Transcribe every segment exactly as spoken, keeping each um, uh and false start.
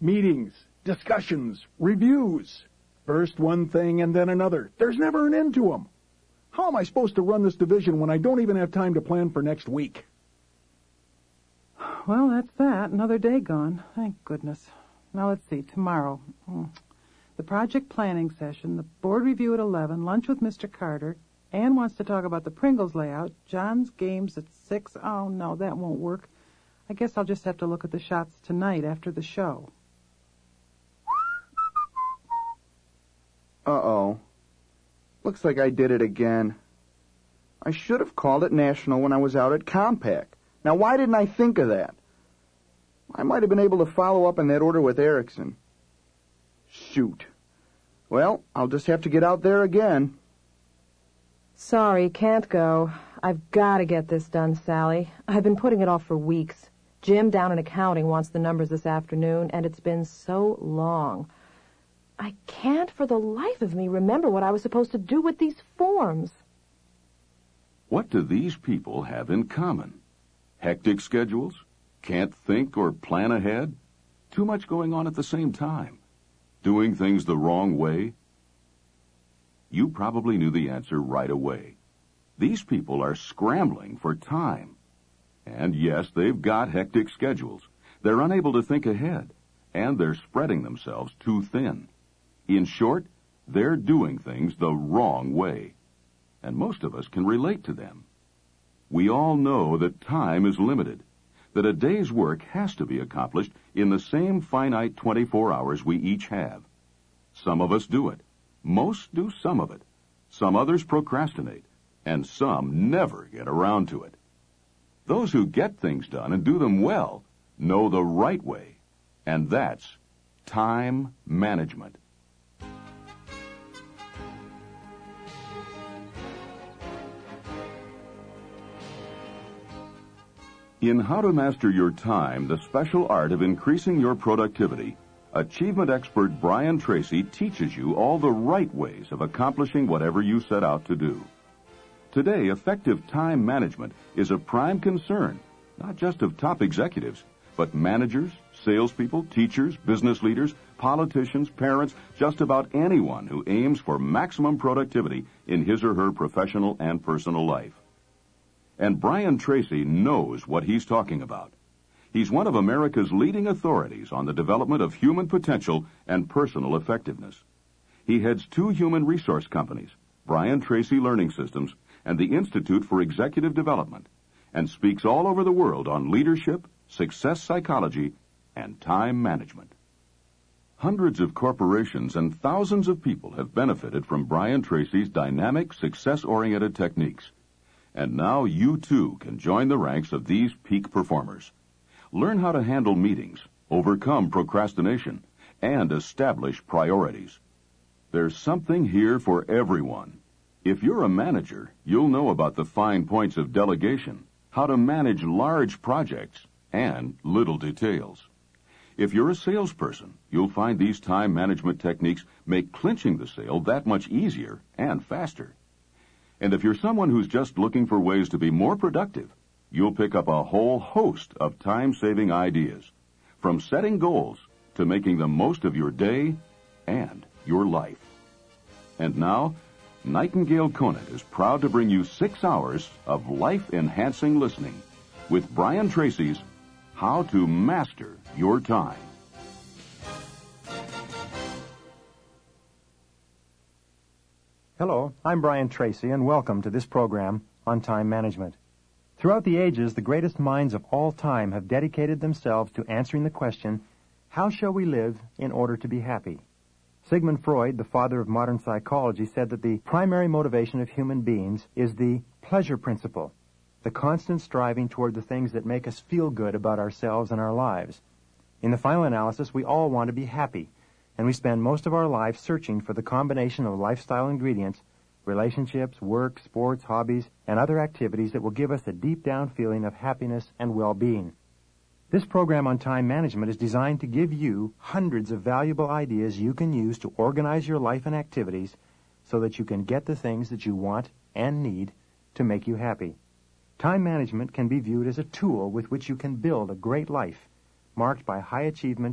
Meetings, discussions, reviews. First one thing and then another. There's never an end to them. How am I supposed to run this division when I don't even have time to plan for next week? Well, that's that. Another day gone. Thank goodness. Now, let's see. Tomorrow. Hmm. The project planning session, the board review at eleven, lunch with Mister Carter. Ann wants to talk about the Pringles layout. John's games at six. Oh, no, that won't work. I guess I'll just have to look at the shots tonight after the show. Uh-oh. Looks like I did it again. I should have called it National when I was out at Compaq. Now, why didn't I think of that? I might have been able to follow up on that order with Erickson. Shoot. Well, I'll just have to get out there again. Sorry, can't go. I've got to get this done, Sally. I've been putting it off for weeks. Jim down in accounting wants the numbers this afternoon, and it's been so long. I can't for the life of me remember what I was supposed to do with these forms. What do these people have in common? Hectic schedules? Can't think or plan ahead? Too much going on at the same time? Doing things the wrong way? You probably knew the answer right away. These people are scrambling for time. And yes, they've got hectic schedules. They're unable to think ahead, and they're spreading themselves too thin. In short, they're doing things the wrong way. And most of us can relate to them. We all know that time is limited, that a day's work has to be accomplished in the same finite twenty-four hours we each have. Some of us do it. Most do some of it. Some others procrastinate, and some never get around to it. Those who get things done and do them well know the right way, and that's time management. In How to Master Your Time, the special art of increasing your productivity, achievement expert Brian Tracy teaches you all the right ways of accomplishing whatever you set out to do. Today, effective time management is a prime concern, not just of top executives, but managers, salespeople, teachers, business leaders, politicians, parents, just about anyone who aims for maximum productivity in his or her professional and personal life. And Brian Tracy knows what he's talking about. He's one of America's leading authorities on the development of human potential and personal effectiveness. He heads two human resource companies, Brian Tracy Learning Systems and the Institute for Executive Development, and speaks all over the world on leadership, success psychology, and time management. Hundreds of corporations and thousands of people have benefited from Brian Tracy's dynamic, success-oriented techniques. And now you, too, can join the ranks of these peak performers. Learn how to handle meetings, overcome procrastination, and establish priorities. There's something here for everyone. If you're a manager, you'll know about the fine points of delegation, how to manage large projects, and little details. If you're a salesperson, you'll find these time management techniques make clinching the sale that much easier and faster. And if you're someone who's just looking for ways to be more productive, you'll pick up a whole host of time-saving ideas, from setting goals to making the most of your day and your life. And now, Nightingale Conant is proud to bring you six hours of life-enhancing listening with Brian Tracy's How to Master Your Time. Hello, I'm Brian Tracy, and welcome to this program on time management. Throughout the ages, the greatest minds of all time have dedicated themselves to answering the question, how shall we live in order to be happy? Sigmund Freud, the father of modern psychology, said that the primary motivation of human beings is the pleasure principle, the constant striving toward the things that make us feel good about ourselves and our lives. In the final analysis, we all want to be happy, and we spend most of our lives searching for the combination of lifestyle ingredients, relationships, work, sports, hobbies, and other activities that will give us a deep-down feeling of happiness and well-being. This program on time management is designed to give you hundreds of valuable ideas you can use to organize your life and activities so that you can get the things that you want and need to make you happy. Time management can be viewed as a tool with which you can build a great life, marked by high achievement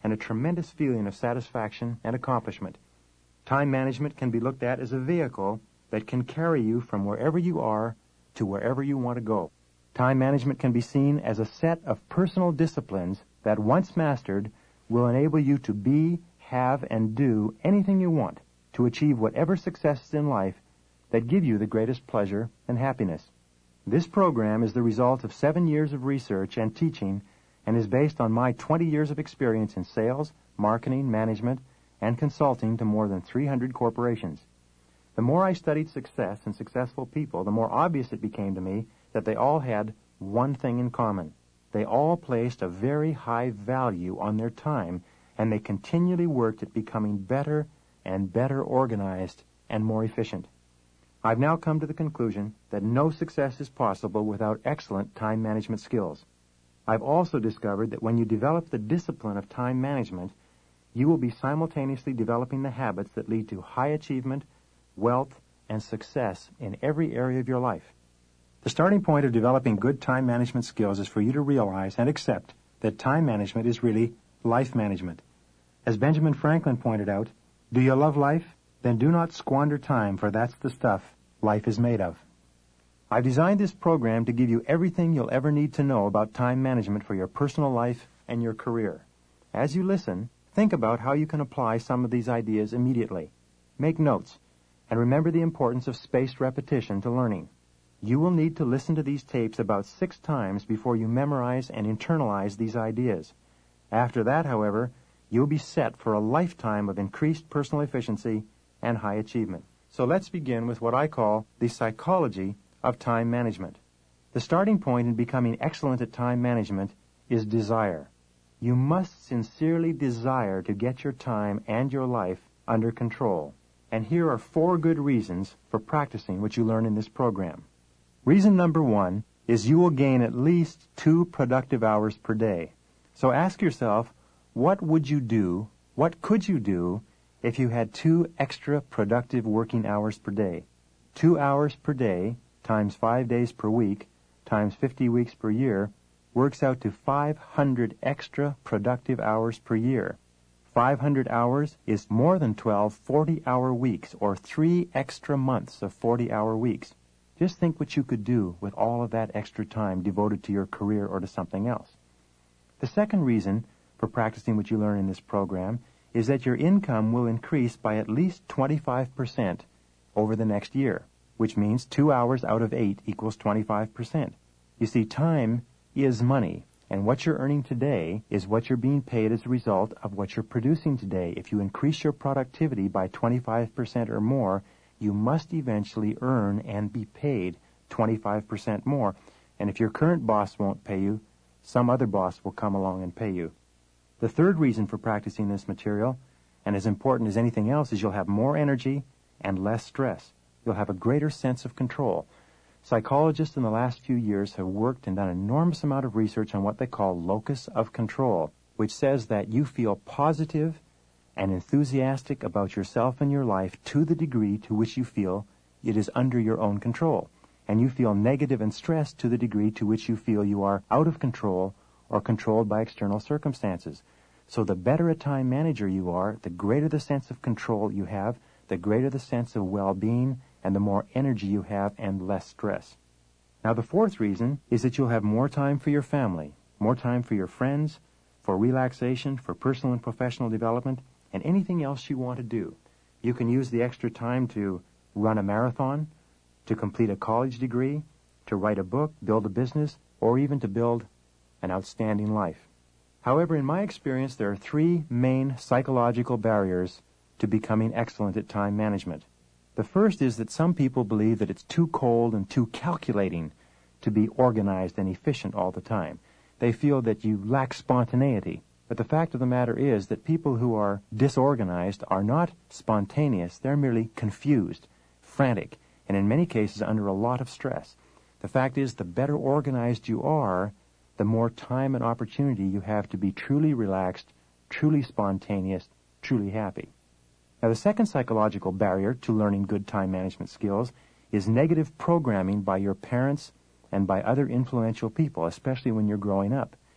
and a tremendous feeling of satisfaction and accomplishment. Time management can be looked at as a vehicle that can carry you from wherever you are to wherever you want to go. Time management can be seen as a set of personal disciplines that, once mastered, will enable you to be, have, and do anything you want to achieve whatever successes in life that give you the greatest pleasure and happiness. This program is the result of seven years of research and teaching and is based on my twenty years of experience in sales, marketing, management, and consulting to more than three hundred corporations. The more I studied success and successful people, the more obvious it became to me that they all had one thing in common. They all placed a very high value on their time, and they continually worked at becoming better and better organized and more efficient. I've now come to the conclusion that no success is possible without excellent time management skills. I've also discovered that when you develop the discipline of time management, you will be simultaneously developing the habits that lead to high achievement, wealth, and success in every area of your life. The starting point of developing good time management skills is for you to realize and accept that time management is really life management. As Benjamin Franklin pointed out, do you love life? Then do not squander time, for that's the stuff life is made of. I've designed this program to give you everything you'll ever need to know about time management for your personal life and your career. As you listen, think about how you can apply some of these ideas immediately. Make notes, and remember the importance of spaced repetition to learning. You will need to listen to these tapes about six times before you memorize and internalize these ideas. After that, however, you'll be set for a lifetime of increased personal efficiency and high achievement. So let's begin with what I call the psychology of time management. The starting point in becoming excellent at time management is desire. You must sincerely desire to get your time and your life under control. And here are four good reasons for practicing what you learn in this program. Reason number one is you will gain at least two productive hours per day. So ask yourself, what would you do, what could you do, if you had two extra productive working hours per day? Two hours per day times five days per week times fifty weeks per year works out to five hundred extra productive hours per year. five hundred hours is more than twelve forty-hour weeks, or three extra months of forty-hour weeks. Just think what you could do with all of that extra time devoted to your career or to something else. The second reason for practicing what you learn in this program is that your income will increase by at least twenty-five percent over the next year, which means two hours out of eight equals twenty-five percent. You see, time is money, and what you're earning today is what you're being paid as a result of what you're producing today. If you increase your productivity by twenty-five percent or more, you must eventually earn and be paid twenty-five percent more. And if your current boss won't pay you, some other boss will come along and pay you. The third reason for practicing this material, and as important as anything else, is you'll have more energy and less stress. You'll have a greater sense of control. Psychologists in the last few years have worked and done an enormous amount of research on what they call locus of control, which says that you feel positive and enthusiastic about yourself and your life to the degree to which you feel it is under your own control, and you feel negative and stressed to the degree to which you feel you are out of control or controlled by external circumstances. So the better a time manager you are, the greater the sense of control you have, the greater the sense of well-being, and the more energy you have and less stress. Now, the fourth reason is that you'll have more time for your family, more time for your friends, for relaxation, for personal and professional development, and anything else you want to do. You can use the extra time to run a marathon, to complete a college degree, to write a book, build a business, or even to build an outstanding life. However, in my experience, there are three main psychological barriers to becoming excellent at time management. The first is that some people believe that it's too cold and too calculating to be organized and efficient all the time. They feel that you lack spontaneity. But the fact of the matter is that people who are disorganized are not spontaneous. They're merely confused, frantic, and in many cases under a lot of stress. The fact is, the better organized you are, the more time and opportunity you have to be truly relaxed, truly spontaneous, truly happy. Now, the second psychological barrier to learning good time management skills is negative programming by your parents and by other influential people, especially when you're growing up.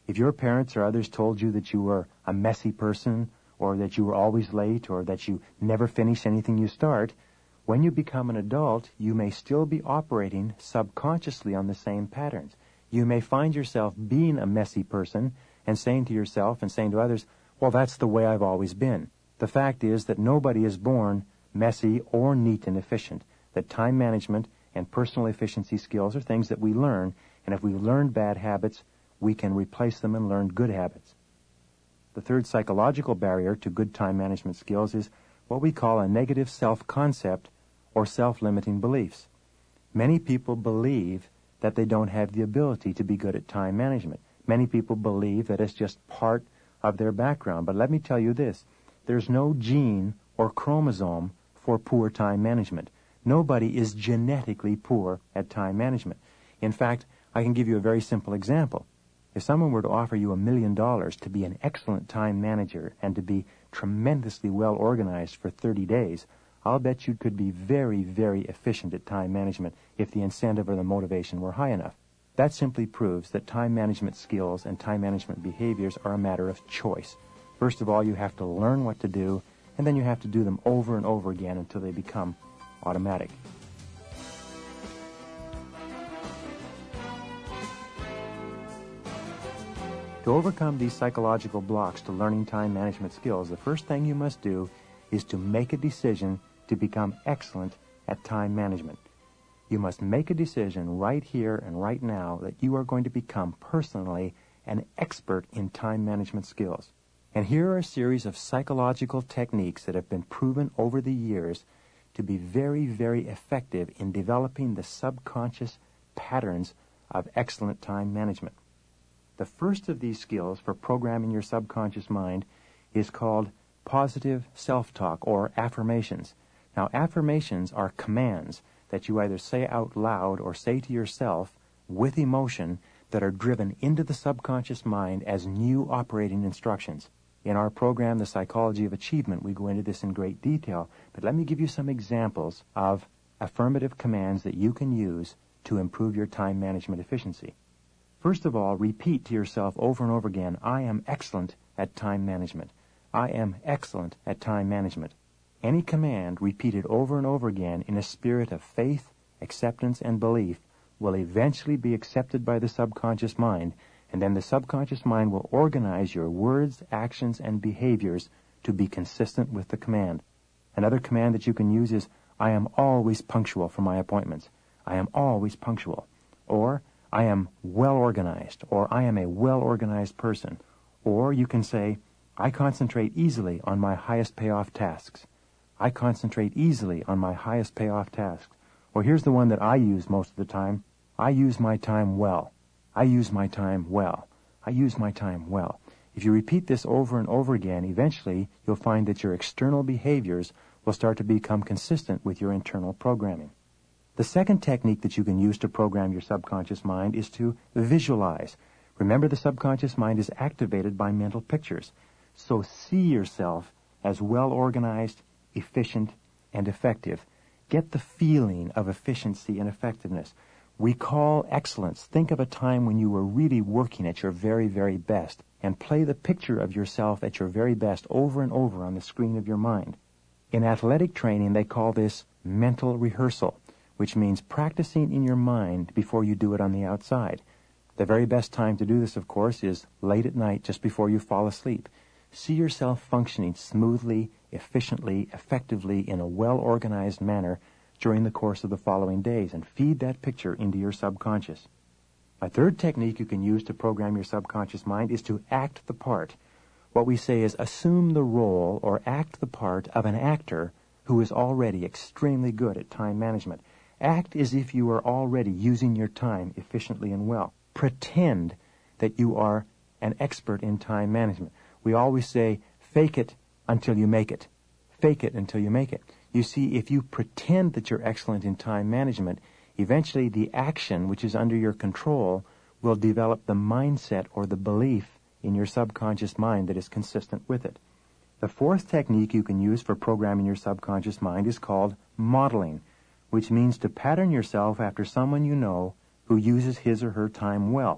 If your parents or others told you that you were a messy person, or that you were always late, or that you never finish anything you start, when you become an adult, you may still be operating subconsciously on the same patterns. You may find yourself being a messy person and saying to yourself and saying to others, well, that's the way I've always been. The fact is that nobody is born messy or neat and efficient, that time management and personal efficiency skills are things that we learn, and if we learn bad habits, we can replace them and learn good habits. The third psychological barrier to good time management skills is what we call a negative self-concept or self-limiting beliefs. Many people believe that they don't have the ability to be good at time management. Many people believe that it's just part of their background. But let me tell you this, there's no gene or chromosome for poor time management. Nobody is genetically poor at time management. In fact, I can give you a very simple example. If someone were to offer you a million dollars to be an excellent time manager and to be tremendously well organized for thirty days, I'll bet you could be very, very efficient at time management if the incentive or the motivation were high enough. That simply proves that time management skills and time management behaviors are a matter of choice. First of all, you have to learn what to do, and then you have to do them over and over again until they become automatic. To overcome these psychological blocks to learning time management skills, the first thing you must do is to make a decision to become excellent at time management. You must make a decision right here and right now that you are going to become personally an expert in time management skills. And here are a series of psychological techniques that have been proven over the years to be very, very effective in developing the subconscious patterns of excellent time management. The first of these skills for programming your subconscious mind is called positive self-talk or affirmations. Now, affirmations are commands that you either say out loud or say to yourself with emotion that are driven into the subconscious mind as new operating instructions. In our program, The Psychology of Achievement, we go into this in great detail, but let me give you some examples of affirmative commands that you can use to improve your time management efficiency. First of all, repeat to yourself over and over again, I am excellent at time management. I am excellent at time management. Any command repeated over and over again in a spirit of faith, acceptance, and belief will eventually be accepted by the subconscious mind, and then the subconscious mind will organize your words, actions, and behaviors to be consistent with the command. Another command that you can use is, I am always punctual for my appointments. I am always punctual. Or, I am well organized, or I am a well-organized person. Or you can say, I concentrate easily on my highest payoff tasks. I concentrate easily on my highest payoff tasks. Or here's the one that I use most of the time. I use my time well. I use my time well. I use my time well. If you repeat this over and over again, eventually you'll find that your external behaviors will start to become consistent with your internal programming. The second technique that you can use to program your subconscious mind is to visualize. Remember, the subconscious mind is activated by mental pictures. So see yourself as well-organized, efficient, and effective. Get the feeling of efficiency and effectiveness. Recall excellence. Think of a time when you were really working at your very, very best, and play the picture of yourself at your very best over and over on the screen of your mind. In athletic training, they call this mental rehearsal, which means practicing in your mind before you do it on the outside. The very best time to do this, of course, is late at night just before you fall asleep. See yourself functioning smoothly, efficiently, effectively, in a well-organized manner during the course of the following days, and feed that picture into your subconscious. A third technique you can use to program your subconscious mind is to act the part. What we say is assume the role or act the part of an actor who is already extremely good at time management. Act as if you are already using your time efficiently and well. Pretend that you are an expert in time management. We always say, fake it until you make it. Fake it until you make it. You see, if you pretend that you're excellent in time management, eventually the action which is under your control will develop the mindset or the belief in your subconscious mind that is consistent with it. The fourth technique you can use for programming your subconscious mind is called modeling, which means to pattern yourself after someone you know who uses his or her time well.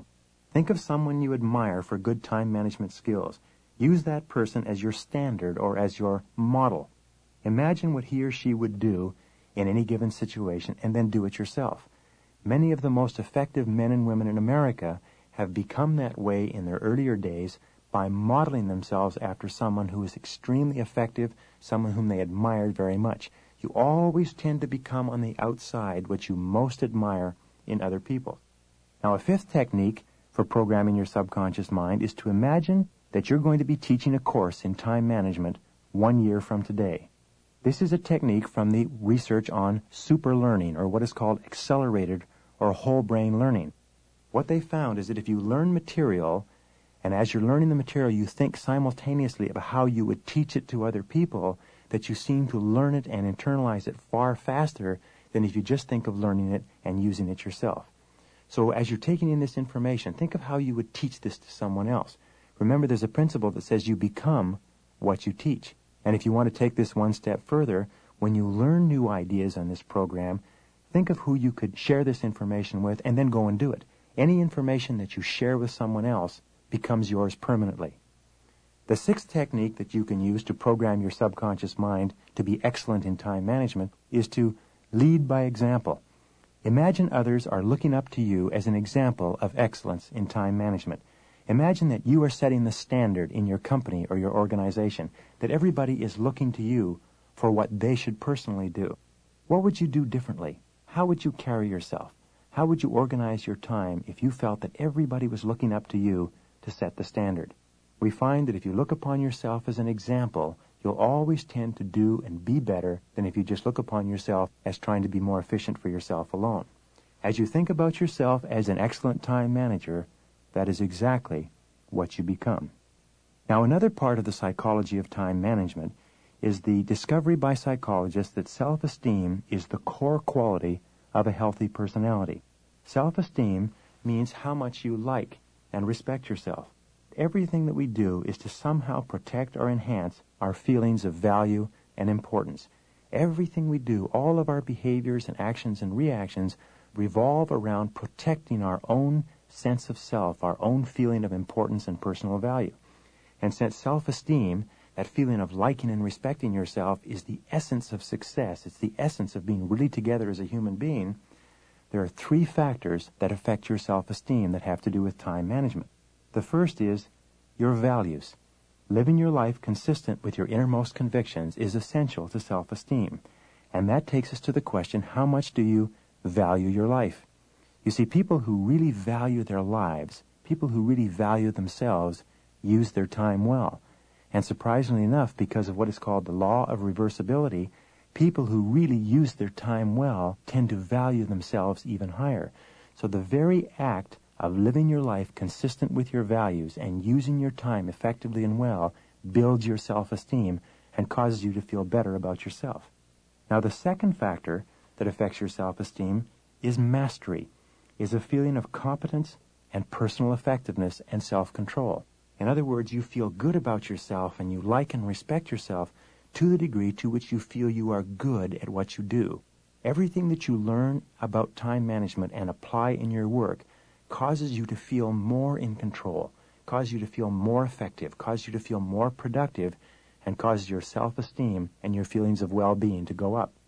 Think of someone you admire for good time management skills. Use that person as your standard or as your model. Imagine what he or she would do in any given situation and then do it yourself. Many of the most effective men and women in America have become that way in their earlier days by modeling themselves after someone who is extremely effective, someone whom they admired very much. You always tend to become on the outside what you most admire in other people. Now, a fifth technique for programming your subconscious mind is to imagine that you're going to be teaching a course in time management one year from today. This is a technique from the research on super learning, or what is called accelerated or whole brain learning. What they found is that if you learn material, and as you're learning the material you think simultaneously about how you would teach it to other people, that you seem to learn it and internalize it far faster than if you just think of learning it and using it yourself. So as you're taking in this information, think of how you would teach this to someone else. Remember, there's a principle that says you become what you teach. And if you want to take this one step further, when you learn new ideas on this program, think of who you could share this information with and then go and do it. Any information that you share with someone else becomes yours permanently. The sixth technique that you can use to program your subconscious mind to be excellent in time management is to lead by example. Imagine others are looking up to you as an example of excellence in time management. Imagine that you are setting the standard in your company or your organization, that everybody is looking to you for what they should personally do. What would you do differently? How would you carry yourself? How would you organize your time if you felt that everybody was looking up to you to set the standard? We find that if you look upon yourself as an example, you'll always tend to do and be better than if you just look upon yourself as trying to be more efficient for yourself alone. As you think about yourself as an excellent time manager, that is exactly what you become. Now, another part of the psychology of time management is the discovery by psychologists that self-esteem is the core quality of a healthy personality. Self-esteem means how much you like and respect yourself. Everything that we do is to somehow protect or enhance our feelings of value and importance. Everything we do, all of our behaviors and actions and reactions revolve around protecting our own sense of self, our own feeling of importance and personal value. And since self-esteem, that feeling of liking and respecting yourself, is the essence of success, it's the essence of being really together as a human being, there are three factors that affect your self-esteem that have to do with time management. The first is your values. Living your life consistent with your innermost convictions is essential to self-esteem. And that takes us to the question, how much do you value your life? You see, people who really value their lives, people who really value themselves, use their time well. And surprisingly enough, because of what is called the law of reversibility, people who really use their time well tend to value themselves even higher. So the very act of living your life consistent with your values and using your time effectively and well builds your self-esteem and causes you to feel better about yourself. Now, the second factor that affects your self-esteem is mastery, is a feeling of competence and personal effectiveness and self-control. In other words, you feel good about yourself and you like and respect yourself to the degree to which you feel you are good at what you do. Everything that you learn about time management and apply in your work causes you to feel more in control, causes you to feel more effective, causes you to feel more productive, and causes your self-esteem and your feelings of well-being to go up.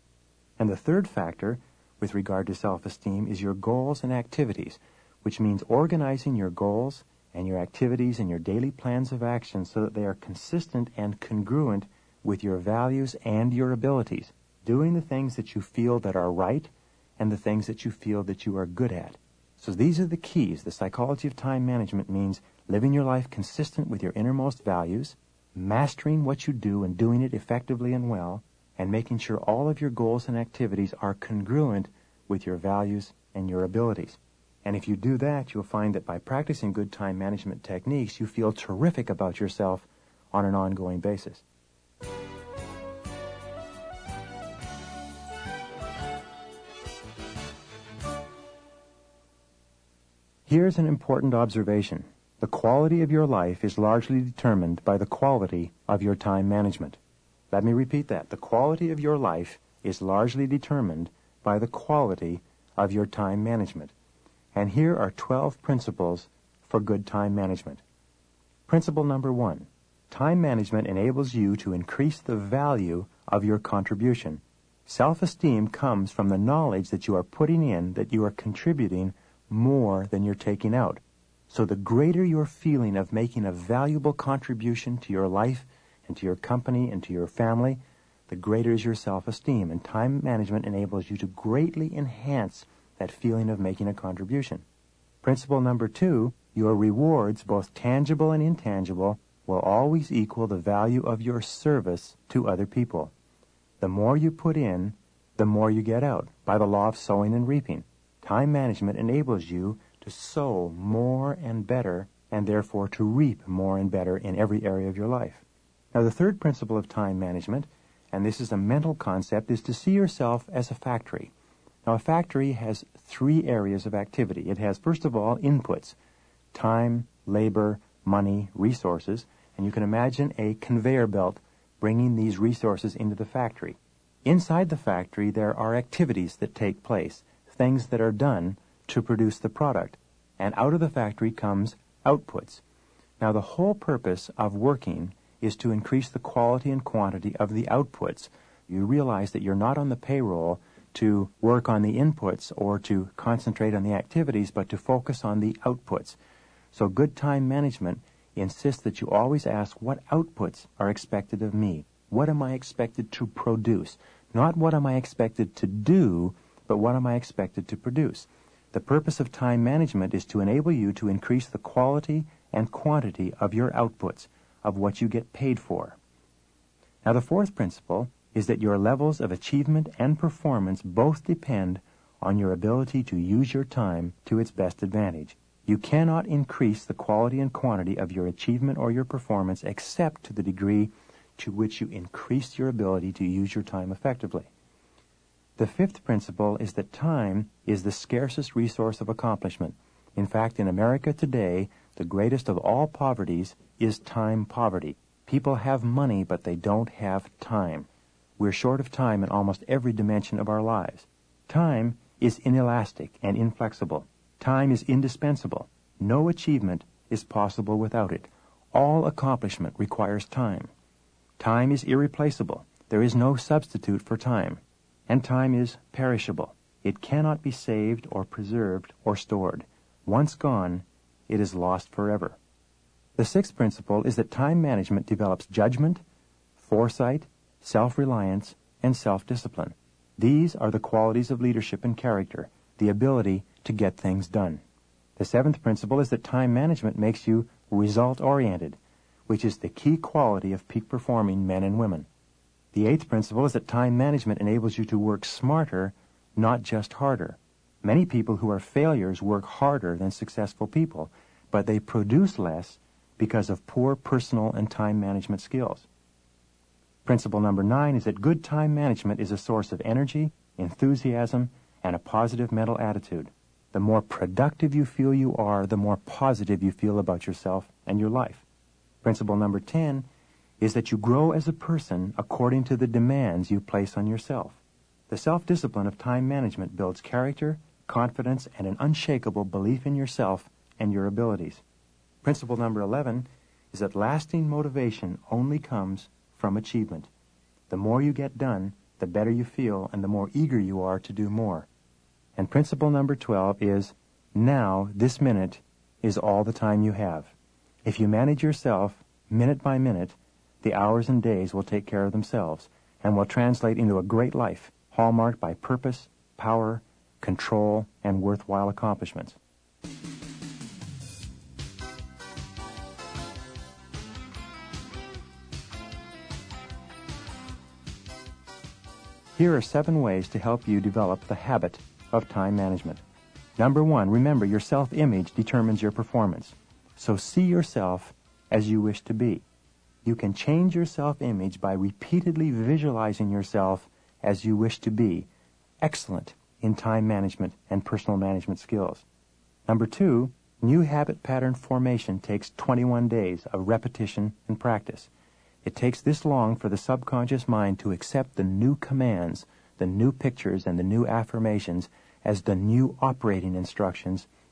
And the third factor with regard to self-esteem is your goals and activities, which means organizing your goals and your activities and your daily plans of action so that they are consistent and congruent with your values and your abilities, doing the things that you feel that are right and the things that you feel that you are good at. So these are the keys. The psychology of time management means living your life consistent with your innermost values, mastering what you do and doing it effectively and well, and making sure all of your goals and activities are congruent with your values and your abilities. And if you do that, you'll find that by practicing good time management techniques, you feel terrific about yourself on an ongoing basis. Here's an important observation. The quality of your life is largely determined by the quality of your time management. Let me repeat that. The quality of your life is largely determined by the quality of your time management. And here are twelve principles for good time management. Principle number one, time management enables you to increase the value of your contribution. Self-esteem comes from the knowledge that you are putting in, that you are contributing more than you're taking out. So the greater your feeling of making a valuable contribution to your life and to your company and to your family, the greater is your self-esteem. And time management enables you to greatly enhance that feeling of making a contribution. Principle number two, your rewards, both tangible and intangible, will always equal the value of your service to other people. The more you put in, the more you get out, by the law of sowing and reaping. Time management enables you to sow more and better, and therefore to reap more and better in every area of your life. Now, the third principle of time management, and this is a mental concept, is to see yourself as a factory. Now, a factory has three areas of activity. It has, first of all, inputs: time, labor, money, resources, and you can imagine a conveyor belt bringing these resources into the factory. Inside the factory, there are activities that take place, things that are done to produce the product, and out of the factory comes outputs. Now, the whole purpose of working is to increase the quality and quantity of the outputs. You realize that you're not on the payroll to work on the inputs or to concentrate on the activities, but to focus on the outputs. So good time management insists that you always ask, what outputs are expected of me? What am I expected to produce? Not what am I expected to do, but what am I expected to produce? The purpose of time management is to enable you to increase the quality and quantity of your outputs, of what you get paid for. Now, the fourth principle is that your levels of achievement and performance both depend on your ability to use your time to its best advantage. You cannot increase the quality and quantity of your achievement or your performance except to the degree to which you increase your ability to use your time effectively. The fifth principle is that time is the scarcest resource of accomplishment. In fact, in America today, the greatest of all poverties is time poverty. People have money, but they don't have time. We're short of time in almost every dimension of our lives. Time is inelastic and inflexible. Time is indispensable. No achievement is possible without it. All accomplishment requires time. Time is irreplaceable. There is no substitute for time. And time is perishable. It cannot be saved or preserved or stored. Once gone, it is lost forever. The sixth principle is that time management develops judgment, foresight, self-reliance, and self-discipline. These are the qualities of leadership and character, the ability to get things done. The seventh principle is that time management makes you result-oriented, which is the key quality of peak-performing men and women. The eighth principle is that time management enables you to work smarter, not just harder. Many people who are failures work harder than successful people, but they produce less because of poor personal and time management skills. Principle number nine is that good time management is a source of energy, enthusiasm, and a positive mental attitude. The more productive you feel you are, the more positive you feel about yourself and your life. Principle number ten is that you grow as a person according to the demands you place on yourself. The self-discipline of time management builds character, confidence, and an unshakable belief in yourself and your abilities. Principle number eleven is that lasting motivation only comes from achievement. The more you get done, the better you feel, and the more eager you are to do more. And principle number twelve is, now, this minute, is all the time you have. If you manage yourself, minute by minute, the hours and days will take care of themselves and will translate into a great life, hallmarked by purpose, power, control, and worthwhile accomplishments. Here are seven ways to help you develop the habit of time management. Number one, remember your self-image determines your performance. So see yourself as you wish to be. You can change your self-image by repeatedly visualizing yourself as you wish to be, excellent in time management and personal management skills. Number two, new habit pattern formation takes twenty-one days of repetition and practice. It takes this long for the subconscious mind to accept the new commands, the new pictures, and the new affirmations as the new operating instructions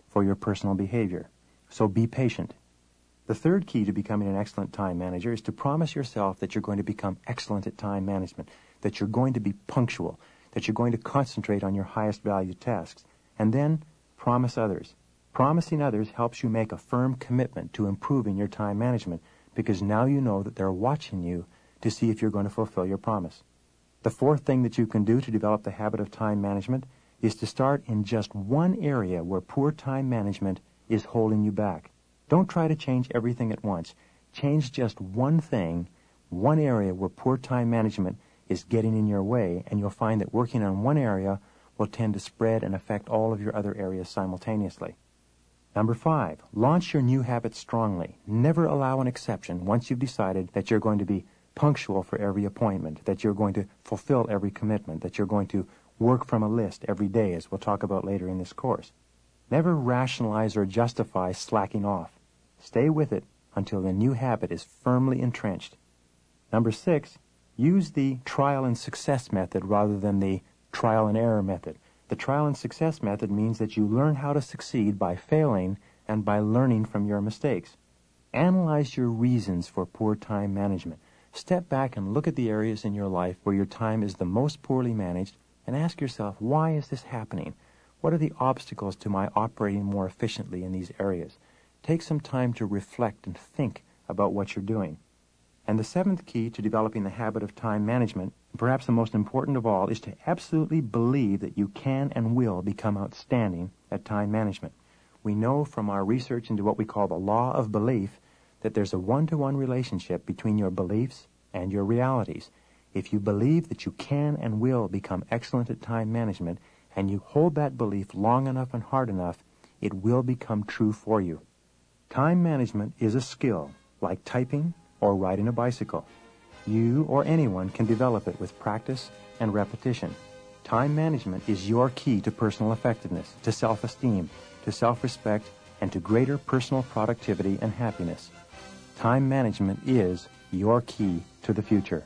for your personal behavior. So be patient. The third key to becoming an excellent time manager is to promise yourself that you're going to become excellent at time management, that you're going to be punctual, that you're going to concentrate on your highest value tasks, and then promise others. Promising others helps you make a firm commitment to improving your time management, because now you know that they're watching you to see if you're going to fulfill your promise. The fourth thing that you can do to develop the habit of time management is to start in just one area where poor time management is holding you back. Don't try to change everything at once. Change just one thing, one area where poor time management is getting in your way, and you'll find that working on one area will tend to spread and affect all of your other areas simultaneously. Number five, launch your new habits strongly. Never allow an exception once you've decided that you're going to be punctual for every appointment, that you're going to fulfill every commitment, that you're going to work from a list every day, as we'll talk about later in this course. Never rationalize or justify slacking off. Stay with it until the new habit is firmly entrenched. Number six, use the trial and success method rather than the trial and error method. The trial and success method means that you learn how to succeed by failing and by learning from your mistakes. Analyze your reasons for poor time management. Step back and look at the areas in your life where your time is the most poorly managed and ask yourself, why is this happening? What are the obstacles to my operating more efficiently in these areas? Take some time to reflect and think about what you're doing. And the seventh key to developing the habit of time management, perhaps the most important of all, is to absolutely believe that you can and will become outstanding at time management. We know from our research into what we call the law of belief that there's a one-to-one relationship between your beliefs and your realities. If you believe that you can and will become excellent at time management, and you hold that belief long enough and hard enough, it will become true for you. Time management is a skill, like typing or riding a bicycle. You or anyone can develop it with practice and repetition. Time management is your key to personal effectiveness, to self-esteem, to self-respect, and to greater personal productivity and happiness. Time management is your key to the future.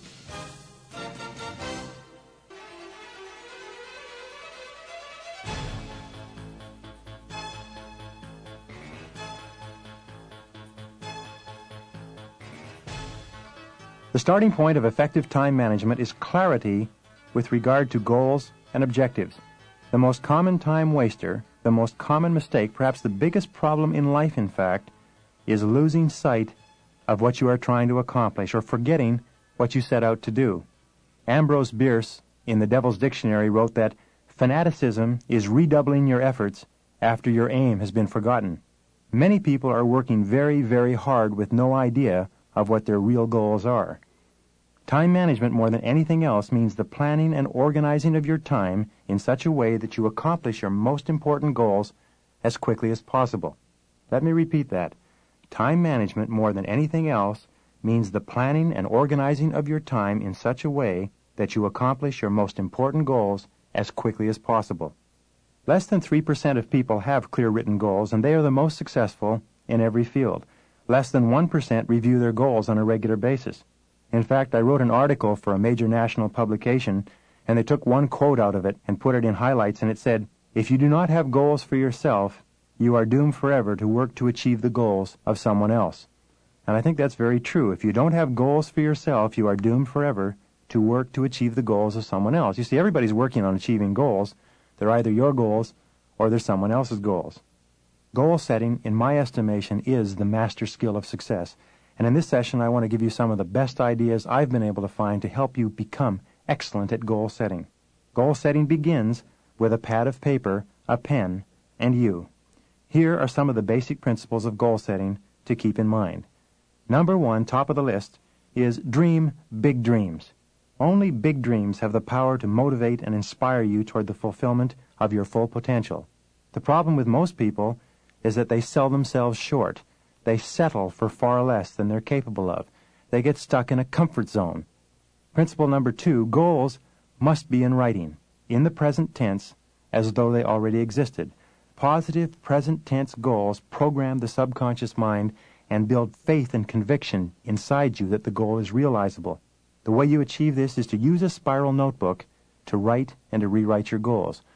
The starting point of effective time management is clarity with regard to goals and objectives. The most common time waster, the most common mistake, perhaps the biggest problem in life, in fact, is losing sight of what you are trying to accomplish or forgetting what you set out to do. Ambrose Bierce, in the Devil's Dictionary, wrote that fanaticism is redoubling your efforts after your aim has been forgotten. Many people are working very, very hard with no idea of what their real goals are. Time management, more than anything else, means the planning and organizing of your time in such a way that you accomplish your most important goals as quickly as possible. Let me repeat that. Time management, more than anything else, means the planning and organizing of your time in such a way that you accomplish your most important goals as quickly as possible. Less than three percent of people have clear written goals, and they are the most successful in every field. Less than one percent review their goals on a regular basis. In fact, I wrote an article for a major national publication, and they took one quote out of it and put it in highlights, and it said, "If you do not have goals for yourself, you are doomed forever to work to achieve the goals of someone else." And I think that's very true. If you don't have goals for yourself, you are doomed forever to work to achieve the goals of someone else. You see, everybody's working on achieving goals. They're either your goals or they're someone else's goals. Goal setting, in my estimation, is the master skill of success. And in this session, I want to give you some of the best ideas I've been able to find to help you become excellent at goal setting. Goal setting begins with a pad of paper, a pen, and you. Here are some of the basic principles of goal setting to keep in mind. Number one, top of the list, is dream big dreams. Only big dreams have the power to motivate and inspire you toward the fulfillment of your full potential. The problem with most people is that they sell themselves short. They settle for far less than they're capable of. They get stuck in a comfort zone. Principle number two, goals must be in writing, in the present tense, as though they already existed. Positive present tense goals program the subconscious mind and build faith and conviction inside you that the goal is realizable. The way you achieve this is to use a spiral notebook to write and to rewrite your goals.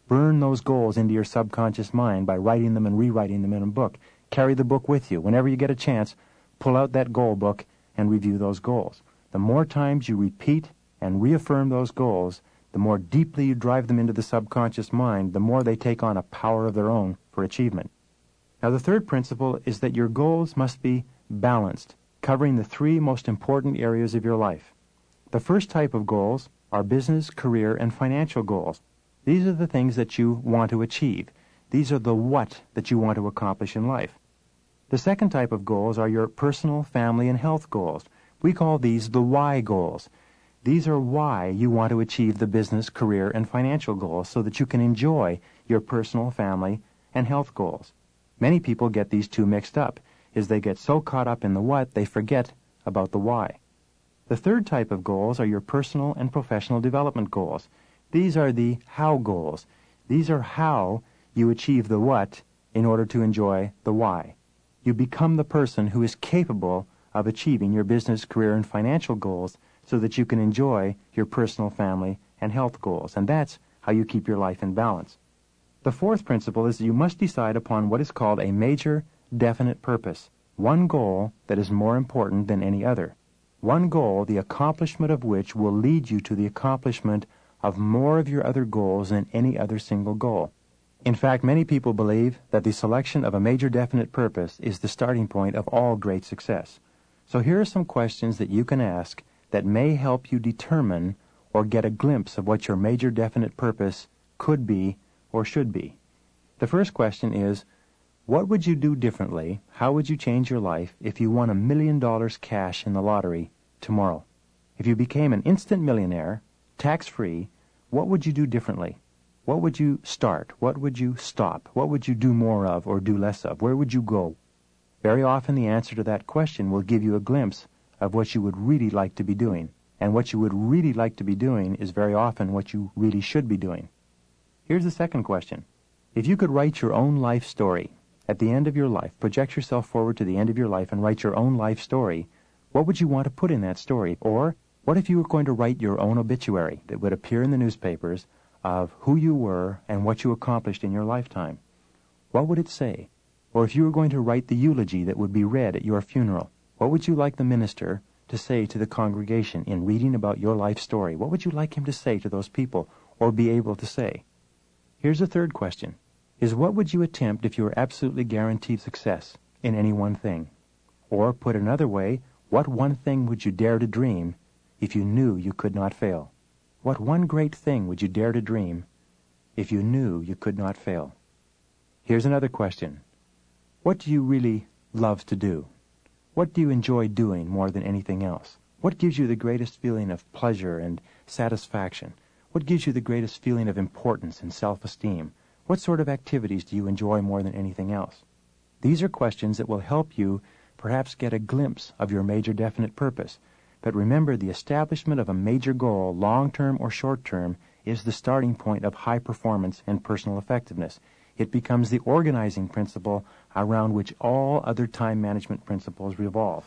Burn those goals into your subconscious mind by writing them and rewriting them in a book. Carry the book with you. Whenever you get a chance, pull out that goal book and review those goals. The more times you repeat and reaffirm those goals, the more deeply you drive them into the subconscious mind, the more they take on a power of their own for achievement. Now, the third principle is that your goals must be balanced, covering the three most important areas of your life. The first type of goals are business, career, and financial goals. These are the things that you want to achieve. These are the what that you want to accomplish in life. The second type of goals are your personal, family, and health goals. We call these the why goals. These are why you want to achieve the business, career, and financial goals so that you can enjoy your personal, family, and health goals. Many people get these two mixed up, as they get so caught up in the what they forget about the why. The third type of goals are your personal and professional development goals. These are the how goals. These are how you achieve the what in order to enjoy the why. You become the person who is capable of achieving your business, career, and financial goals so that you can enjoy your personal, family, and health goals. And that's how you keep your life in balance. The fourth principle is that you must decide upon what is called a major definite purpose, one goal that is more important than any other. One goal, the accomplishment of which will lead you to the accomplishment of more of your other goals than any other single goal. In fact, many people believe that the selection of a major definite purpose is the starting point of all great success. So here are some questions that you can ask that may help you determine or get a glimpse of what your major definite purpose could be or should be. The first question is, what would you do differently, how would you change your life if you won a million dollars cash in the lottery tomorrow? If you became an instant millionaire, tax-free, what would you do differently? What would you start? What would you stop? What would you do more of or do less of? Where would you go? Very often the answer to that question will give you a glimpse of what you would really like to be doing. And what you would really like to be doing is very often what you really should be doing. Here's the second question. If you could write your own life story, at the end of your life, project yourself forward to the end of your life and write your own life story, what would you want to put in that story? Or what if you were going to write your own obituary that would appear in the newspapers of who you were and what you accomplished in your lifetime? What would it say? Or if you were going to write the eulogy that would be read at your funeral, what would you like the minister to say to the congregation in reading about your life story? What would you like him to say to those people or be able to say? Here's a third question, is what would you attempt if you were absolutely guaranteed success in any one thing? Or, put another way, what one thing would you dare to dream if you knew you could not fail? What one great thing would you dare to dream if you knew you could not fail? Here's another question. What do you really love to do? What do you enjoy doing more than anything else? What gives you the greatest feeling of pleasure and satisfaction? What gives you the greatest feeling of importance and self-esteem? What sort of activities do you enjoy more than anything else? These are questions that will help you perhaps get a glimpse of your major definite purpose. But remember, the establishment of a major goal, long-term or short-term, is the starting point of high performance and personal effectiveness. It becomes the organizing principle around which all other time management principles revolve.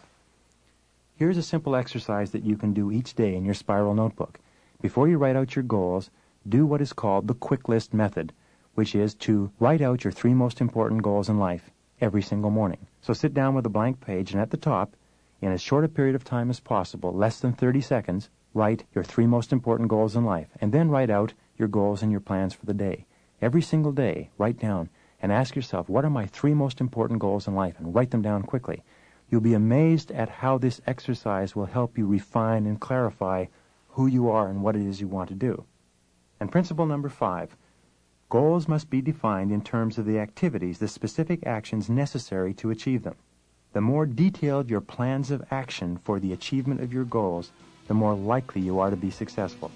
Here's a simple exercise that you can do each day in your spiral notebook. Before you write out your goals, do what is called the quick list method, which is to write out your three most important goals in life every single morning. So sit down with a blank page, and at the top, in as short a period of time as possible, less than thirty seconds, write your three most important goals in life, and then write out your goals and your plans for the day. Every single day, write down and ask yourself, what are my three most important goals in life, and write them down quickly. You'll be amazed at how this exercise will help you refine and clarify who you are and what it is you want to do. And principle number five, goals must be defined in terms of the activities, the specific actions necessary to achieve them. The more detailed your plans of action for the achievement of your goals, the more likely you are to be successful.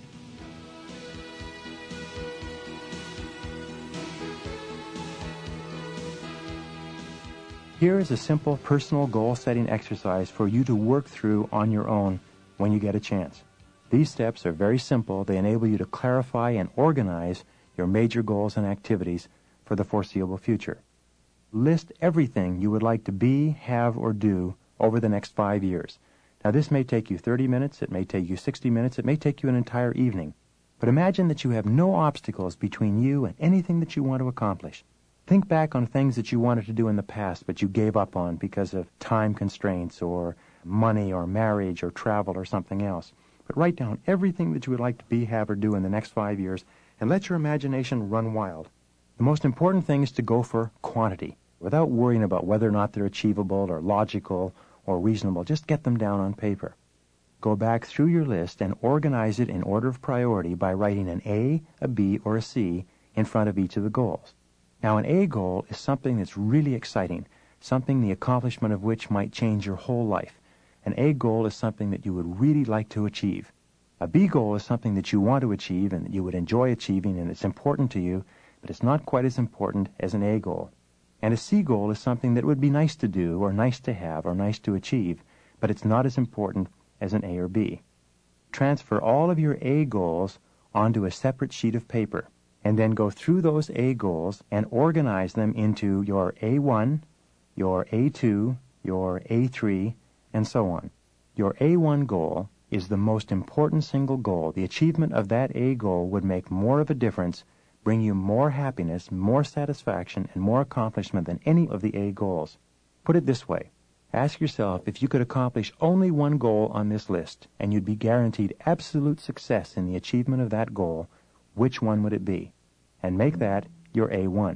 Here is a simple personal goal-setting exercise for you to work through on your own when you get a chance. These steps are very simple. They enable you to clarify and organize your major goals and activities for the foreseeable future. List everything you would like to be, have, or do over the next five years. Now, this may take you thirty minutes, it may take you sixty minutes, it may take you an entire evening. But imagine that you have no obstacles between you and anything that you want to accomplish. Think back on things that you wanted to do in the past but you gave up on because of time constraints or money or marriage or travel or something else. But write down everything that you would like to be, have, or do in the next five years and let your imagination run wild. The most important thing is to go for quantity without worrying about whether or not they're achievable or logical or reasonable. Just get them down on paper. Go back through your list and organize it in order of priority by writing an A, a B, or a C in front of each of the goals. Now, an A goal is something that's really exciting, something the accomplishment of which might change your whole life. An A goal is something that you would really like to achieve. A B goal is something that you want to achieve and that you would enjoy achieving and it's important to you, but it's not quite as important as an A goal. And a C goal is something that would be nice to do or nice to have or nice to achieve, but it's not as important as an A or B. Transfer all of your A goals onto a separate sheet of paper, and then go through those A goals and organize them into your A one, your A two, your A three, and so on. Your A one goal is the most important single goal. The achievement of that A goal would make more of a difference, bring you more happiness, more satisfaction, and more accomplishment than any of the A goals. Put it this way. Ask yourself if you could accomplish only one goal on this list, and you'd be guaranteed absolute success in the achievement of that goal, which one would it be? And make that your A one.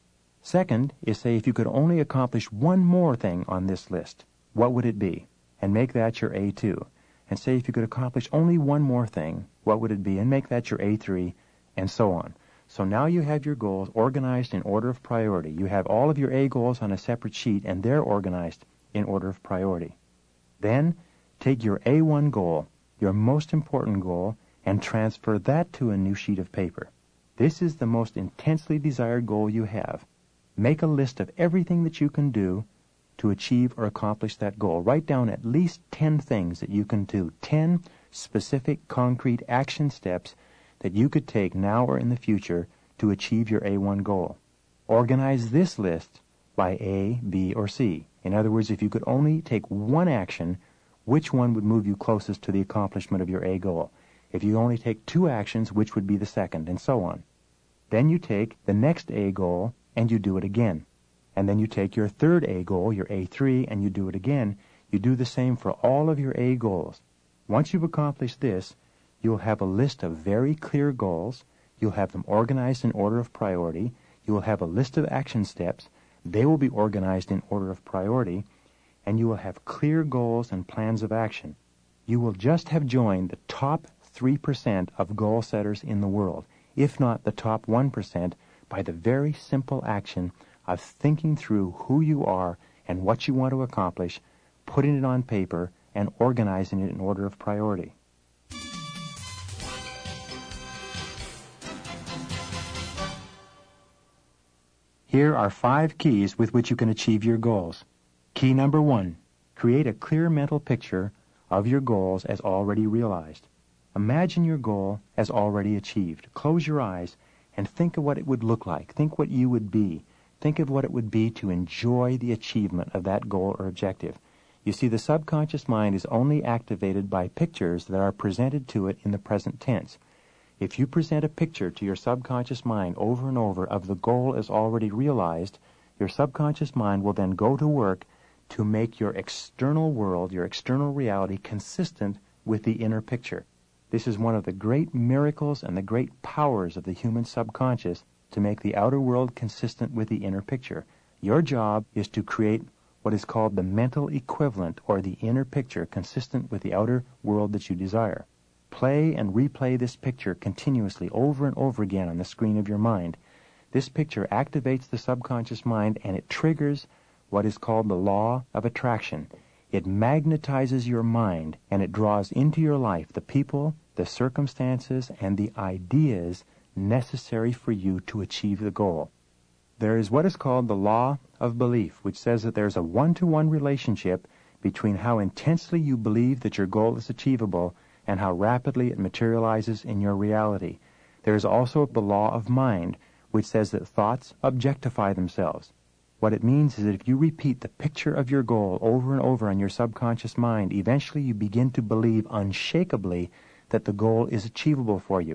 Second is say if you could only accomplish one more thing on this list, what would it be? And make that your A two. And say if you could accomplish only one more thing, what would it be? And make that your A three, and so on. So now you have your goals organized in order of priority. You have all of your A goals on a separate sheet, and they're organized in order of priority. Then take your A one goal, your most important goal, and transfer that to a new sheet of paper. This is the most intensely desired goal you have. Make a list of everything that you can do to achieve or accomplish that goal. Write down at least ten things that you can do, ten specific, concrete action steps that you could take now or in the future to achieve your A one goal. Organize this list by A, B, or C. In other words, if you could only take one action, which one would move you closest to the accomplishment of your A goal? If you only take two actions, which would be the second, and so on. Then you take the next A goal and you do it again. And then you take your third A goal, your A three, and you do it again. You do the same for all of your A goals. Once you've accomplished this, you'll have a list of very clear goals. You'll have them organized in order of priority. You will have a list of action steps. They will be organized in order of priority, and you will have clear goals and plans of action. You will just have joined the top three percent of goal setters in the world, if not the top one percent, by the very simple action of thinking through who you are and what you want to accomplish, putting it on paper, and organizing it in order of priority. Here are five keys with which you can achieve your goals. Key number one, create a clear mental picture of your goals as already realized. Imagine your goal as already achieved. Close your eyes and think of what it would look like. Think what you would be. Think of what it would be to enjoy the achievement of that goal or objective. You see, the subconscious mind is only activated by pictures that are presented to it in the present tense. If you present a picture to your subconscious mind over and over of the goal as already realized, your subconscious mind will then go to work to make your external world, your external reality, consistent with the inner picture. This is one of the great miracles and the great powers of the human subconscious, to make the outer world consistent with the inner picture. Your job is to create what is called the mental equivalent, or the inner picture, consistent with the outer world that you desire. Play and replay this picture continuously over and over again on the screen of your mind. This picture activates the subconscious mind, and it triggers what is called the law of attraction. It magnetizes your mind, and it draws into your life the people, the circumstances, and the ideas necessary for you to achieve the goal. There is what is called the law of belief, which says that there's a one-to-one relationship between how intensely you believe that your goal is achievable and how rapidly it materializes in your reality. There is also the law of mind, which says that thoughts objectify themselves. What it means is that if you repeat the picture of your goal over and over on your subconscious mind, eventually you begin to believe unshakably that the goal is achievable for you.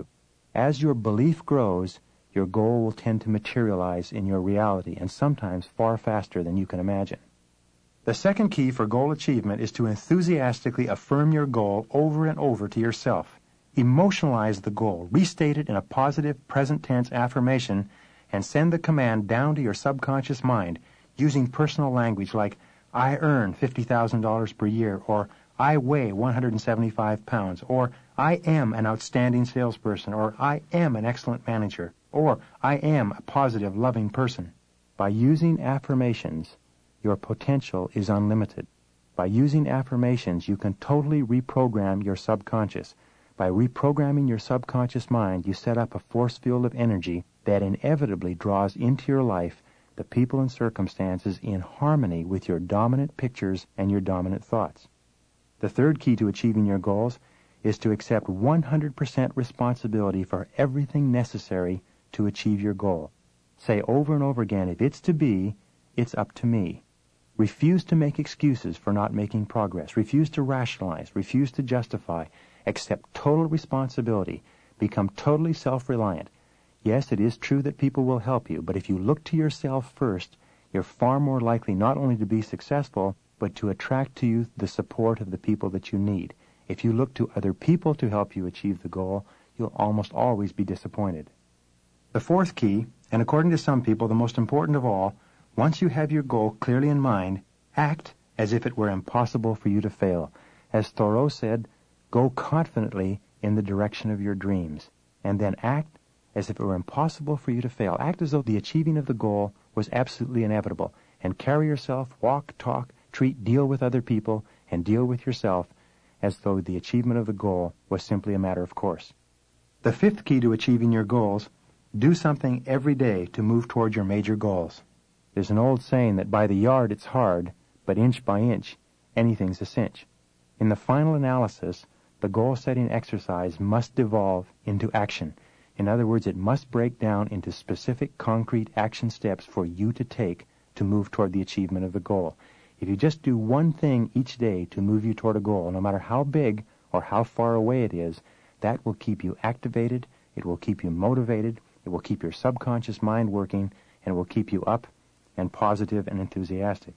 As your belief grows, your goal will tend to materialize in your reality, and sometimes far faster than you can imagine. The second key for goal achievement is to enthusiastically affirm your goal over and over to yourself. Emotionalize the goal, restate it in a positive present tense affirmation, and send the command down to your subconscious mind using personal language like, I earn fifty thousand dollars per year, or I weigh one hundred seventy-five pounds, or I am an outstanding salesperson, or I am an excellent manager, or I am a positive, loving person. By using affirmations, your potential is unlimited. By using affirmations, you can totally reprogram your subconscious. By reprogramming your subconscious mind, you set up a force field of energy that inevitably draws into your life the people and circumstances in harmony with your dominant pictures and your dominant thoughts. The third key to achieving your goals is to accept one hundred percent responsibility for everything necessary to achieve your goal. Say over and over again, if it's to be, it's up to me. Refuse to make excuses for not making progress. Refuse to rationalize. Refuse to justify. Accept total responsibility. Become totally self-reliant. Yes, it is true that people will help you, but if you look to yourself first, you're far more likely not only to be successful, but to attract to you the support of the people that you need. If you look to other people to help you achieve the goal, you'll almost always be disappointed. The fourth key, and according to some people the most important of all, once you have your goal clearly in mind, act as if it were impossible for you to fail. As Thoreau said, go confidently in the direction of your dreams, and then act as if it were impossible for you to fail. Act as though the achieving of the goal was absolutely inevitable, and carry yourself, walk, talk, treat, deal with other people, and deal with yourself as though the achievement of the goal was simply a matter of course. The fifth key to achieving your goals, do something every day to move toward your major goals. There's an old saying that by the yard it's hard, but inch by inch, anything's a cinch. In the final analysis, the goal-setting exercise must devolve into action. In other words, it must break down into specific, concrete action steps for you to take to move toward the achievement of the goal. If you just do one thing each day to move you toward a goal, no matter how big or how far away it is, that will keep you activated, it will keep you motivated, it will keep your subconscious mind working, and it will keep you up and positive and enthusiastic.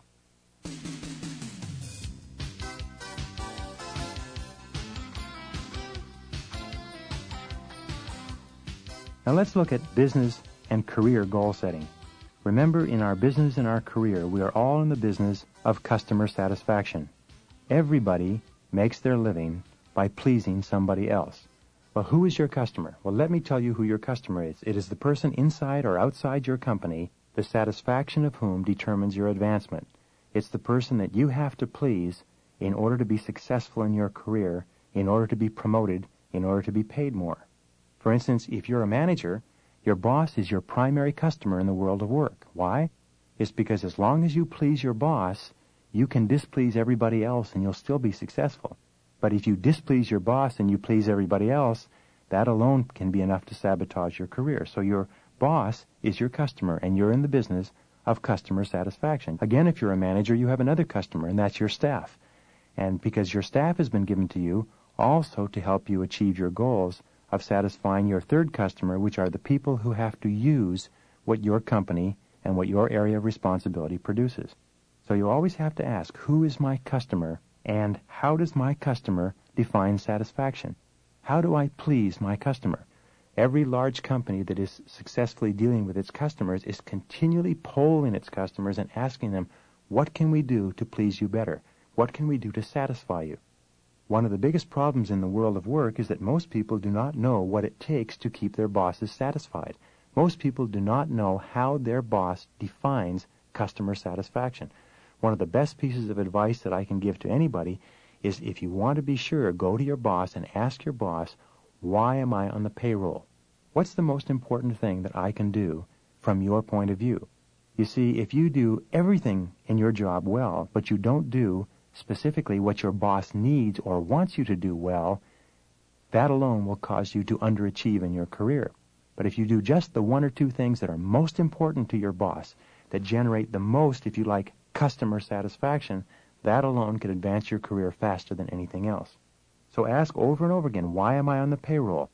Now let's look at business and career goal setting. Remember, in our business and our career, we are all in the business of customer satisfaction. Everybody makes their living by pleasing somebody else. Well, who is your customer? Well, let me tell you who your customer is. It is the person inside or outside your company, the satisfaction of whom determines your advancement. It's the person that you have to please in order to be successful in your career, in order to be promoted, in order to be paid more. For instance, if you're a manager, your boss is your primary customer in the world of work. Why? It's because as long as you please your boss, you can displease everybody else and you'll still be successful. But if you displease your boss and you please everybody else, that alone can be enough to sabotage your career. So your boss is your customer, and you're in the business of customer satisfaction. Again, if you're a manager, you have another customer, and that's your staff. And because your staff has been given to you also to help you achieve your goals of satisfying your third customer, which are the people who have to use what your company and what your area of responsibility produces. So you always have to ask, who is my customer, and how does my customer define satisfaction? How do I please my customer? Every large company that is successfully dealing with its customers is continually polling its customers and asking them, what can we do to please you better? What can we do to satisfy you? One of the biggest problems in the world of work is that most people do not know what it takes to keep their bosses satisfied. Most people do not know how their boss defines customer satisfaction. One of the best pieces of advice that I can give to anybody is, if you want to be sure, go to your boss and ask your boss, why am I on the payroll? What's the most important thing that I can do from your point of view? You see, if you do everything in your job well, but you don't do specifically what your boss needs or wants you to do well, that alone will cause you to underachieve in your career. But if you do just the one or two things that are most important to your boss, that generate the most, if you like, customer satisfaction, that alone can advance your career faster than anything else. So ask over and over again, why am I on the payroll?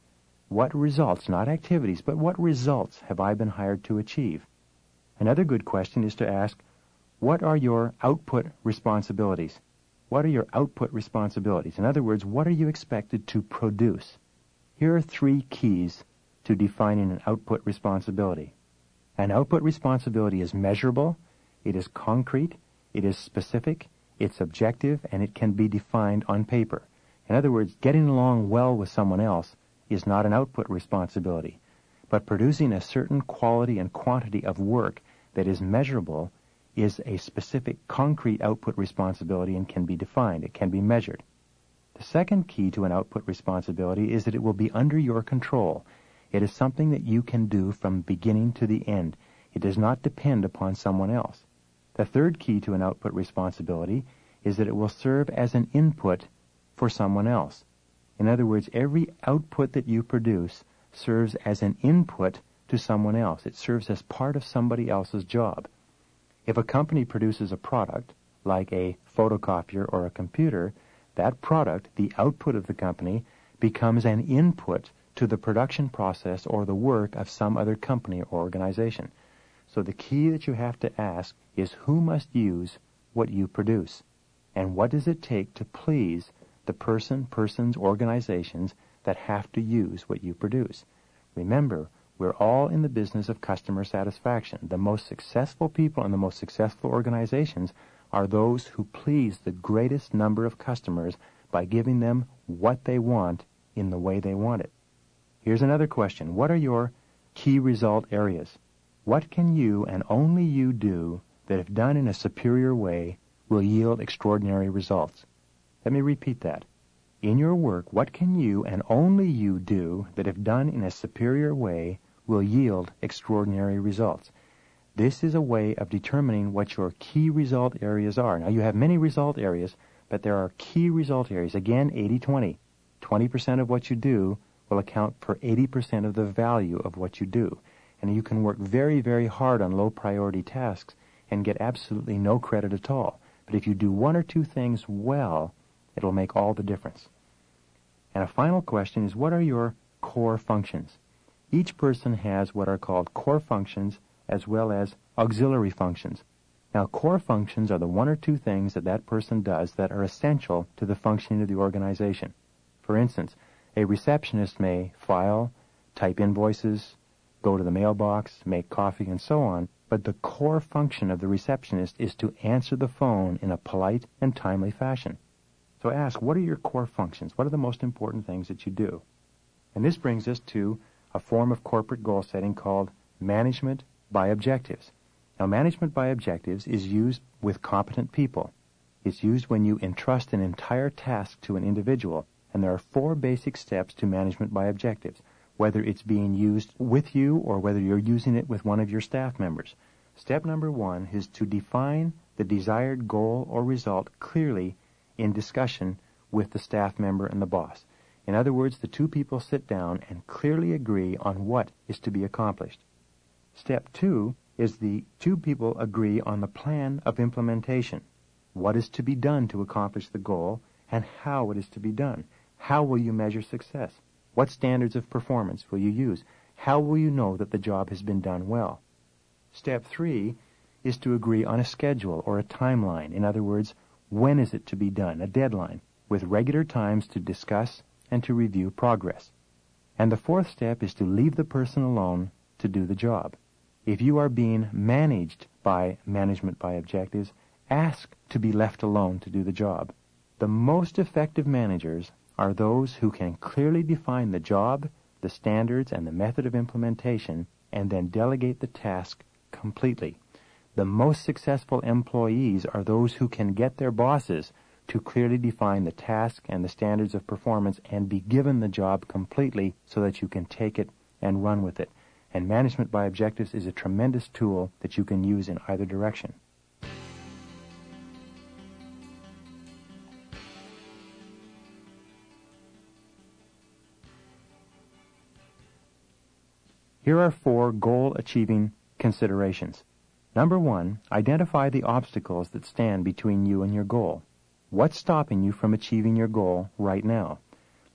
What results, not activities, but what results have I been hired to achieve? Another good question is to ask, what are your output responsibilities? What are your output responsibilities? In other words, what are you expected to produce? Here are three keys to defining an output responsibility. An output responsibility is measurable, it is concrete, it is specific, it's objective, and it can be defined on paper. In other words, getting along well with someone else is not an output responsibility, but producing a certain quality and quantity of work that is measurable is a specific concrete output responsibility and can be defined. It can be measured. The second key to an output responsibility is that it will be under your control. It is something that you can do from beginning to the end. It does not depend upon someone else. The third key to an output responsibility is that it will serve as an input for someone else. In other words, every output that you produce serves as an input to someone else. It serves as part of somebody else's job. If a company produces a product, like a photocopier or a computer, that product, the output of the company, becomes an input to the production process or the work of some other company or organization. So the key that you have to ask is who must use what you produce? And what does it take to please the person, persons, organizations that have to use what you produce? Remember, we're all in the business of customer satisfaction. The most successful people and the most successful organizations are those who please the greatest number of customers by giving them what they want in the way they want it. Here's another question. What are your key result areas? What can you and only you do that, if done in a superior way, will yield extraordinary results? Let me repeat that. In your work, what can you and only you do that, if done in a superior way, will yield extraordinary results? This is a way of determining what your key result areas are. Now, you have many result areas, but there are key result areas. Again, eighty twenty. twenty percent of what you do will account for eighty percent of the value of what you do. And you can work very, very hard on low-priority tasks and get absolutely no credit at all. But if you do one or two things well, it'll make all the difference. And a final question is, what are your core functions? Each person has what are called core functions as well as auxiliary functions. Now, core functions are the one or two things that that person does that are essential to the functioning of the organization. For instance, a receptionist may file, type invoices, go to the mailbox, make coffee, and so on, but the core function of the receptionist is to answer the phone in a polite and timely fashion. So ask, what are your core functions? What are the most important things that you do? And this brings us to a form of corporate goal setting called management by objectives. Now, management by objectives is used with competent people. It's used when you entrust an entire task to an individual, and there are four basic steps to management by objectives, whether it's being used with you or whether you're using it with one of your staff members. Step number one is to define the desired goal or result clearly in discussion with the staff member and the boss. In other words, the two people sit down and clearly agree on what is to be accomplished. Step two is the two people agree on the plan of implementation. What is to be done to accomplish the goal and how it is to be done. How will you measure success? What standards of performance will you use? How will you know that the job has been done well? Step three is to agree on a schedule or a timeline. In other words, when is it to be done, a deadline, with regular times to discuss and to review progress. And the fourth step is to leave the person alone to do the job. If you are being managed by management by objectives, ask to be left alone to do the job. The most effective managers are those who can clearly define the job, the standards, and the method of implementation, and then delegate the task completely. The most successful employees are those who can get their bosses to clearly define the task and the standards of performance and be given the job completely so that you can take it and run with it. And management by objectives is a tremendous tool that you can use in either direction. Here are four goal-achieving considerations. Number one, identify the obstacles that stand between you and your goal. What's stopping you from achieving your goal right now?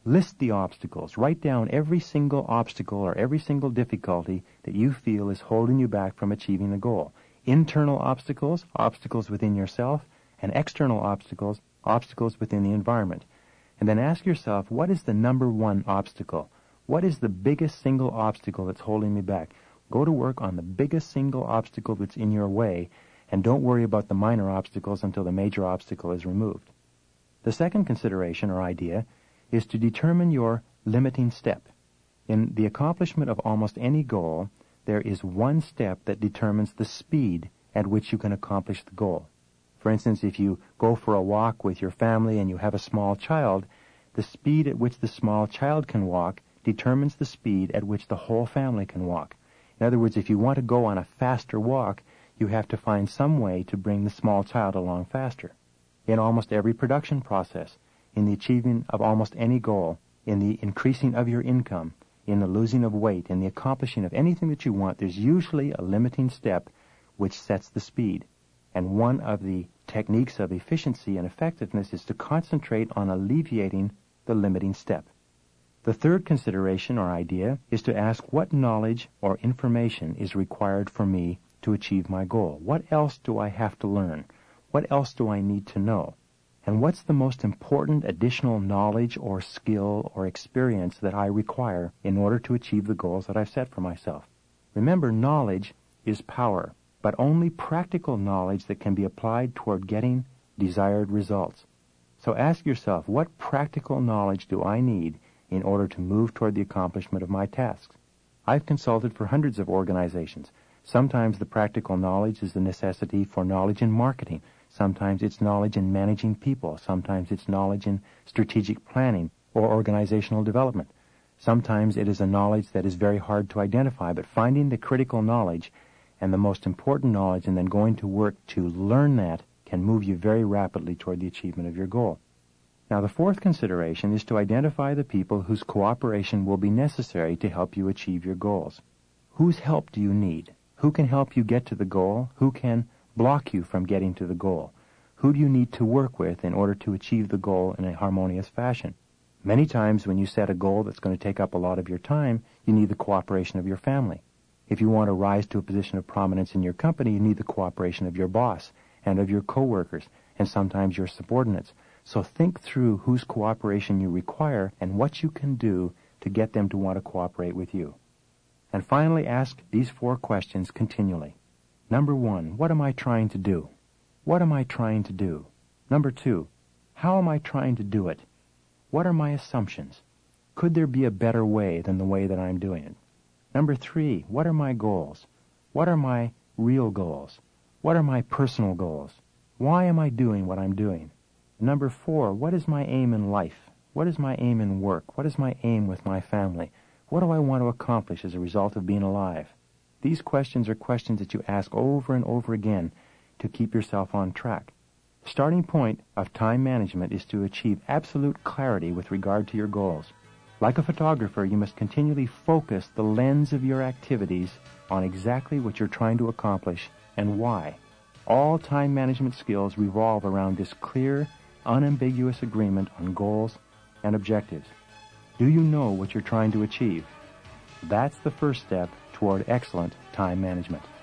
List the obstacles. Write down every single obstacle or every single difficulty that you feel is holding you back from achieving the goal. Internal obstacles, obstacles within yourself, and external obstacles, obstacles within the environment. And then ask yourself, what is the number one obstacle? What is the biggest single obstacle that's holding me back? Go to work on the biggest single obstacle that's in your way, and don't worry about the minor obstacles until the major obstacle is removed. The second consideration or idea is to determine your limiting step. In the accomplishment of almost any goal, there is one step that determines the speed at which you can accomplish the goal. For instance, if you go for a walk with your family and you have a small child, the speed at which the small child can walk determines the speed at which the whole family can walk. In other words, if you want to go on a faster walk, you have to find some way to bring the small child along faster. In almost every production process, in the achieving of almost any goal, in the increasing of your income, in the losing of weight, in the accomplishing of anything that you want, there's usually a limiting step which sets the speed. And one of the techniques of efficiency and effectiveness is to concentrate on alleviating the limiting step. The third consideration or idea is to ask what knowledge or information is required for me to achieve my goal. What else do I have to learn? What else do I need to know? And what's the most important additional knowledge or skill or experience that I require in order to achieve the goals that I've set for myself? Remember, knowledge is power, but only practical knowledge that can be applied toward getting desired results. So ask yourself, what practical knowledge do I need in order to move toward the accomplishment of my tasks? I've consulted for hundreds of organizations. Sometimes the practical knowledge is the necessity for knowledge in marketing. Sometimes it's knowledge in managing people. Sometimes it's knowledge in strategic planning or organizational development. Sometimes it is a knowledge that is very hard to identify, but finding the critical knowledge and the most important knowledge and then going to work to learn that can move you very rapidly toward the achievement of your goal. Now, the fourth consideration is to identify the people whose cooperation will be necessary to help you achieve your goals. Whose help do you need? Who can help you get to the goal? Who can block you from getting to the goal? Who do you need to work with in order to achieve the goal in a harmonious fashion? Many times when you set a goal that's going to take up a lot of your time, you need the cooperation of your family. If you want to rise to a position of prominence in your company, you need the cooperation of your boss and of your coworkers and sometimes your subordinates. So think through whose cooperation you require and what you can do to get them to want to cooperate with you. And finally, ask these four questions continually. Number one, what am I trying to do? What am I trying to do? Number two, how am I trying to do it? What are my assumptions? Could there be a better way than the way that I'm doing it? Number three, what are my goals? What are my real goals? What are my personal goals? Why am I doing what I'm doing? Number four, what is my aim in life? What is my aim in work? What is my aim with my family? What do I want to accomplish as a result of being alive? These questions are questions that you ask over and over again to keep yourself on track. The starting point of time management is to achieve absolute clarity with regard to your goals. Like a photographer, you must continually focus the lens of your activities on exactly what you're trying to accomplish and why. All time management skills revolve around this clear, unambiguous agreement on goals and objectives. Do you know what you're trying to achieve? That's the first step toward excellent time management.